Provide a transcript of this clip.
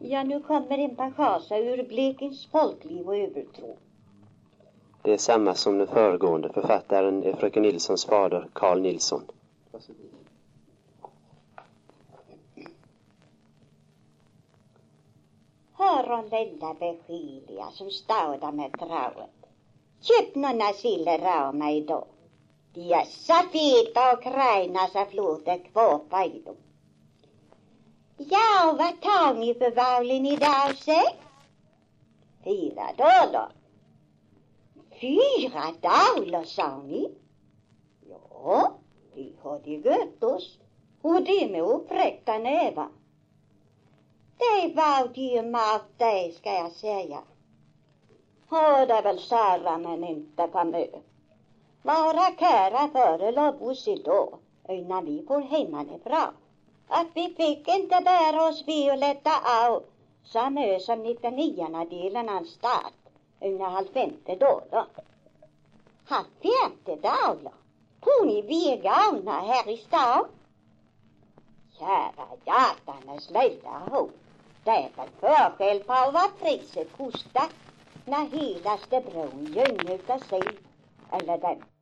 Ja, nu kommer en passage ur Blekings folkliv och övertro. Det är samma som den föregående. Författaren är fröken Nilssons fader, Carl Nilsson. Hör hon lilla beskilia som stauda med travet. Köp några siller av mig då. De är så feta och krajna så flodet kvåpa i dem. Ja, vad tar ni för vaulen idag, se? 4 dollar. 4 dollar, sa ni? Ja, de har de gött oss. Och det med uppräckta nävar. Det var de mat, det ska jag säga. Hörde väl Sara men inte på mö. Vara kära före lobbos idag, innan vi får hemmanifrån. Att vi fick inte bära oss violetta av samma som 99 av stat under $50. $50? Tror ni vi är galna här i stan? Kära hjärtanes lilla hon. Det är väl förskäl på vad priset kostar när helaste bron gynnar sig eller den